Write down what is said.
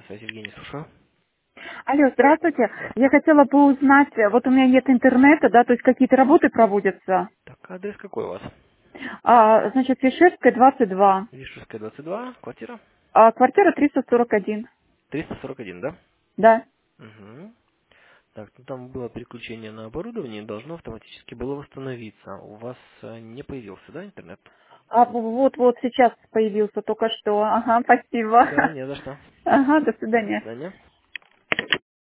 связь, Евгений, слушаю. Алло, здравствуйте. Я хотела бы узнать, вот у меня нет интернета, да, то есть какие-то работы проводятся. Так, адрес какой у вас? Значит, Вишерская, 22. Вишерская, 22, квартира? Квартира 341. 341, да? Да. Угу. Так, ну там было переключение на оборудование, должно автоматически было восстановиться. У вас не появился, да, интернет? Вот сейчас появился только что. Ага, спасибо. Все, не за что. Ага, до До свидания. свидания.